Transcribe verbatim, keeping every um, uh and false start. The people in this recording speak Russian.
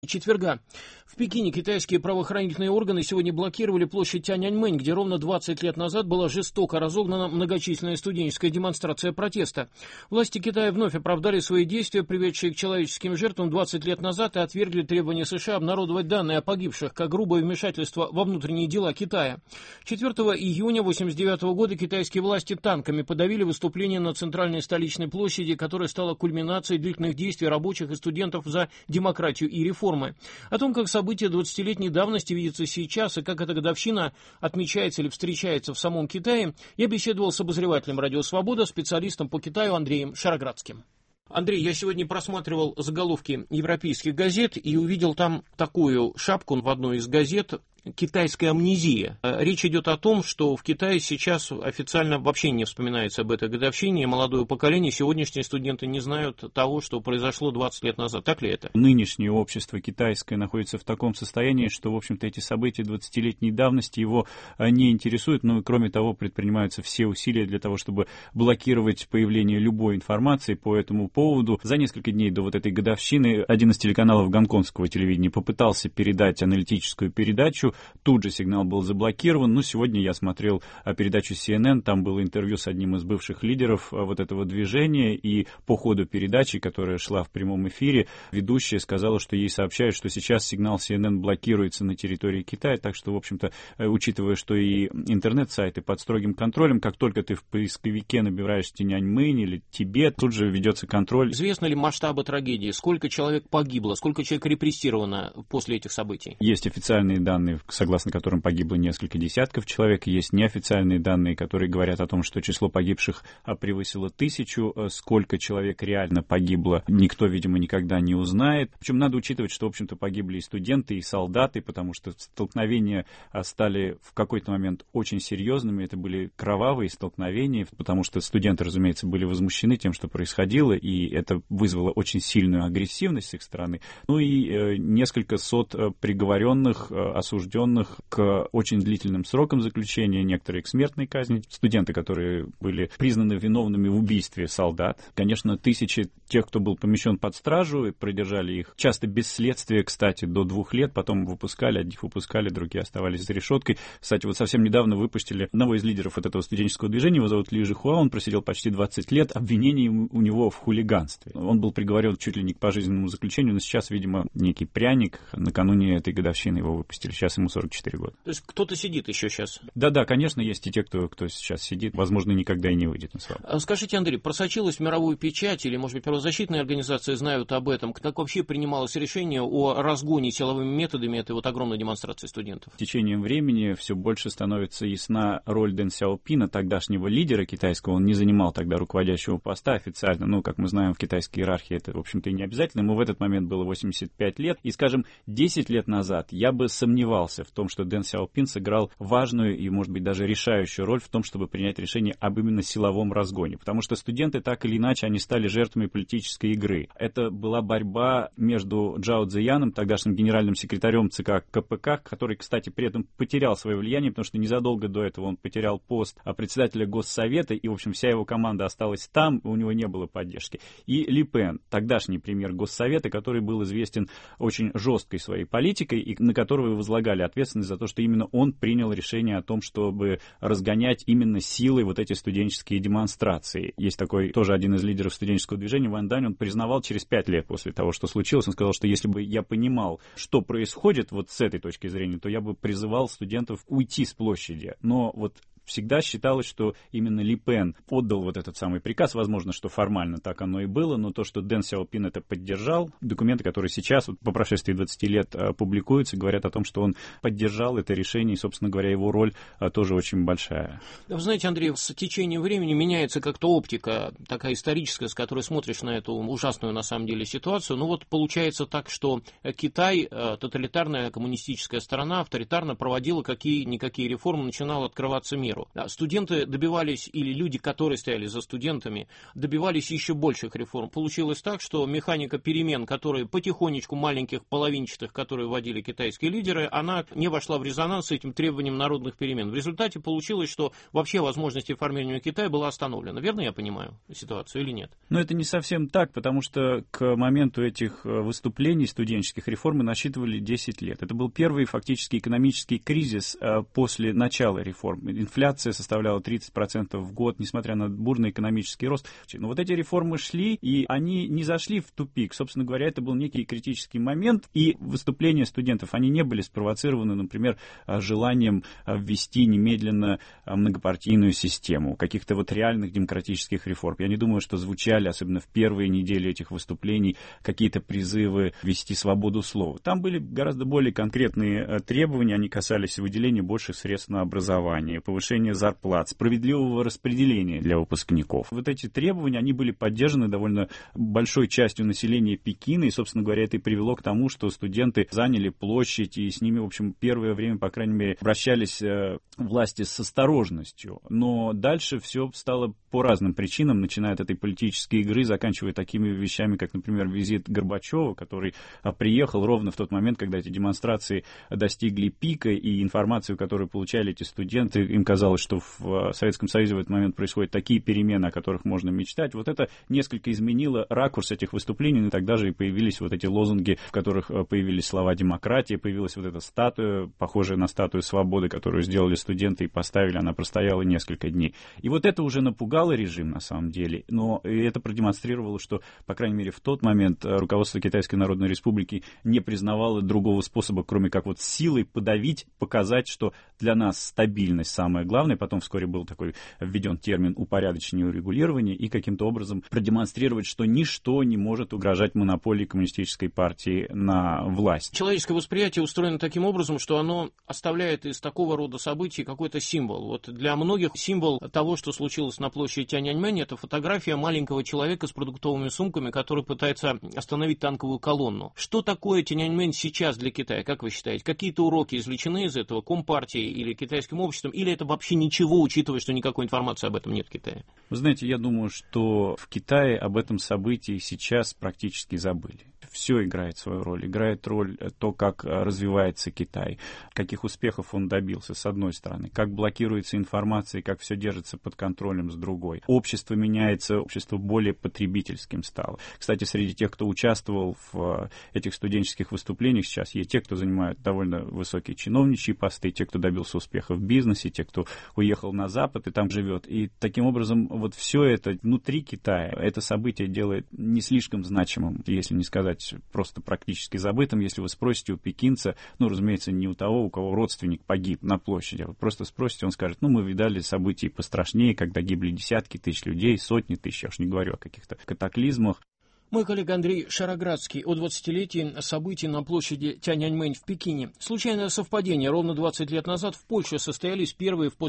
четверга. В Пекине китайские правоохранительные органы сегодня блокировали площадь Тяньаньмэнь, где ровно двадцать лет назад была жестоко разогнана многочисленная студенческая демонстрация протеста. Власти Китая вновь оправдали свои действия, приведшие к человеческим жертвам двадцать лет назад, и отвергли требования США обнародовать данные о погибших, как грубое вмешательство во внутренние дела Китая. четвёртого июня восемьдесят девятого года китайские власти танками подавили выступление на центральной столичной площади, которая стала кульминацией длительных действий рабочих и студентов за демократию и реформы. О том, как события двадцатилетней давности видятся сейчас и как эта годовщина отмечается или встречается в самом Китае, я беседовал с обозревателем «Радио Свобода», специалистом по Китаю Андреем Шароградским. Андрей, я сегодня просматривал заголовки европейских газет и увидел там такую шапку в одной из газет: «Китайская амнезия». Речь идет о том, что в Китае сейчас официально вообще не вспоминается об этой годовщине, и молодое поколение, сегодняшние студенты не знают того, что произошло двадцать лет назад. Так ли это? Нынешнее общество китайское находится в таком состоянии, что, в общем-то, эти события двадцатилетней давности его не интересуют, но, кроме того, предпринимаются все усилия для того, чтобы блокировать появление любой информации по этому поводу. За несколько дней до вот этой годовщины один из телеканалов гонконгского телевидения попытался передать аналитическую передачу. Тут же сигнал был заблокирован. Но сегодня я смотрел передачу си эн эн, там было интервью с одним из бывших лидеров вот этого движения, и по ходу передачи, которая шла в прямом эфире, ведущая сказала, что ей сообщают, что сейчас сигнал си эн эн блокируется на территории Китая, так что, в общем-то, учитывая, что и интернет-сайты под строгим контролем, как только ты в поисковике набираешь Тяньаньмэнь или Тибет, тут же ведется контроль. Известны ли масштабы трагедии? Сколько человек погибло? Сколько человек репрессировано после этих событий? Есть официальные данные, согласно которым погибло несколько десятков человек. Есть неофициальные данные, которые говорят о том, что число погибших превысило тысячу. Сколько человек реально погибло, никто, видимо, никогда не узнает. Причем надо учитывать, что, в общем-то, погибли и студенты, и солдаты, потому что столкновения стали в какой-то момент очень серьезными. Это были кровавые столкновения, потому что студенты, разумеется, были возмущены тем, что происходило, и это вызвало очень сильную агрессивность с их стороны. Ну и э, несколько сот приговоренных, осужденных к очень длительным срокам заключения, некоторые к смертной казни. Студенты, которые были признаны виновными в убийстве солдат. Конечно, тысячи тех, кто был помещен под стражу, и продержали их часто без следствия, кстати, до двух лет, потом выпускали, одних выпускали, другие оставались за решеткой. Кстати, вот совсем недавно выпустили одного из лидеров вот этого студенческого движения, его зовут Ли Жихуа, он просидел почти двадцать лет, обвинений у него в хулиганстве. Он был приговорен чуть ли не к пожизненному заключению, но сейчас, видимо, некий пряник, накануне этой годовщины его выпустили, сейчас ему сорок четыре года. То есть кто-то сидит еще сейчас? Да-да, конечно, есть и те, кто, кто сейчас сидит, возможно, никогда и не выйдет на свободу. Скажите, Андрей, просочилась в мировую печать, или, может быть, правозащитные организации знают об этом? Как вообще принималось решение о разгоне силовыми методами этой вот огромной демонстрации студентов? С течением времени все больше становится ясна роль Дэн Сяопина, тогдашнего лидера китайского. Он не занимал тогда руководящего поста официально. Ну, как мы знаем, в китайской иерархии это, в общем-то, и не обязательно. Ему в этот момент было восемьдесят пять лет. И, скажем, десять лет назад я бы сомневался в том, что Дэн Сяопин сыграл важную и, может быть, даже решающую роль в том, чтобы принять решение об именно силовом разгоне. Потому что студенты, так или иначе, они стали жертвами политической игры. Это была борьба между Чжао Цзэяном, тогдашним генеральным секретарем ЦК КПК, который, кстати, при этом потерял свое влияние, потому что незадолго до этого он потерял пост председателя Госсовета, и, в общем, вся его команда осталась там, у него не было поддержки. И Ли Пен, тогдашний премьер Госсовета, который был известен очень жесткой своей политикой, и на которого возлагали ответственность за то, что именно он принял решение о том, чтобы разгонять именно силой вот эти студенческие демонстрации. Есть такой тоже один из лидеров студенческого движения, Ван Дань, он признавал через пять лет после того, что случилось, он сказал, что если бы я понимал, что происходит вот с этой точки зрения, то я бы призывал студентов уйти с площади. Но вот всегда считалось, что именно Ли Пен отдал вот этот самый приказ. Возможно, что формально так оно и было, но то, что Дэн Сяопин это поддержал, документы, которые сейчас, вот, по прошествии двадцати лет, публикуются, говорят о том, что он поддержал это решение, и, собственно говоря, его роль тоже очень большая. Вы знаете, Андрей, с течением времени меняется как-то оптика, такая историческая, с которой смотришь на эту ужасную, на самом деле, ситуацию. Ну вот получается так, что Китай, тоталитарная коммунистическая страна, авторитарно проводила какие-никакие реформы, начинал открываться миру. примеру. Студенты добивались, или люди, которые стояли за студентами, добивались еще больших реформ. Получилось так, что механика перемен, которые потихонечку, маленьких, половинчатых, которые вводили китайские лидеры, она не вошла в резонанс с этим требованием народных перемен. В результате получилось, что вообще возможность реформирования Китая была остановлена. Верно я понимаю ситуацию или нет? Но это не совсем так, потому что к моменту этих выступлений студенческих реформы насчитывали десять лет. Это был первый фактически экономический кризис после начала реформ. Инфляция составляла тридцать процентов в год, несмотря на бурный экономический рост. Но вот эти реформы шли, и они не зашли в тупик. Собственно говоря, это был некий критический момент, и выступления студентов, они не были спровоцированы, например, желанием ввести немедленно многопартийную систему, каких-то вот реальных демократических реформ. Я не думаю, что звучали, особенно в первые недели этих выступлений, какие-то призывы ввести свободу слова. Там были гораздо более конкретные требования, они касались выделения больших средств на образование, повышения зарплат, справедливого распределения для выпускников. Вот эти требования, они были поддержаны довольно большой частью населения Пекина, и, собственно говоря, это и привело к тому, что студенты заняли площадь, и с ними, в общем, первое время, по крайней мере, обращались э, власти с осторожностью. Но дальше все стало по разным причинам, начиная от этой политической игры, заканчивая такими вещами, как, например, визит Горбачева, который а, приехал ровно в тот момент, когда эти демонстрации достигли пика, и информацию, которую получали эти студенты, им казалось, что в Советском Союзе в этот момент происходят такие перемены, о которых можно мечтать. Вот это несколько изменило ракурс этих выступлений, и тогда же и появились вот эти лозунги, в которых появились слова «демократия», появилась вот эта статуя, похожая на статую свободы, которую сделали студенты и поставили, она простояла несколько дней. И вот это уже напугало режим, на самом деле, но это продемонстрировало, что, по крайней мере, в тот момент руководство Китайской Народной Республики не признавало другого способа, кроме как вот силой подавить, показать, что для нас стабильность самое главное. Потом вскоре был такой введен термин «упорядочение и урегулирование», и каким-то образом продемонстрировать, что ничто не может угрожать монополии коммунистической партии на власть. Человеческое восприятие устроено таким образом, что оно оставляет из такого рода событий какой-то символ. Вот для многих символ того, что случилось на площади Тяньаньмэнь, это фотография маленького человека с продуктовыми сумками, который пытается остановить танковую колонну. Что такое Тяньаньмэнь сейчас для Китая, как вы считаете? Какие-то уроки извлечены из этого Компартией или китайским обществом, или это вообще ничего, учитывая, что никакой информации об этом нет в Китае? Вы знаете, я думаю, что в Китае об этом событии сейчас практически забыли. Все играет свою роль. Играет роль то, как развивается Китай, каких успехов он добился, с одной стороны, как блокируется информация, как все держится под контролем, с другой. Общество меняется, общество более потребительским стало. Кстати, среди тех, кто участвовал в этих студенческих выступлениях, сейчас есть те, кто занимают довольно высокие чиновничьи посты, те, кто добился успеха в бизнесе, те, кто уехал на Запад и там живет. И таким образом вот все это внутри Китая, это событие делает не слишком значимым, если не сказать просто практически забытым. Если вы спросите у пекинца, ну, разумеется, не у того, у кого родственник погиб на площади, а вы просто спросите, он скажет, ну, мы видали события пострашнее, когда гибли десятки тысяч людей, сотни тысяч, я уж не говорю о каких-то катаклизмах. Мой коллега Андрей Шароградский о двадцатилетии событий на площади Тяньаньмэнь в Пекине. Случайное совпадение. Ровно двадцать лет назад в Польше состоялись первые в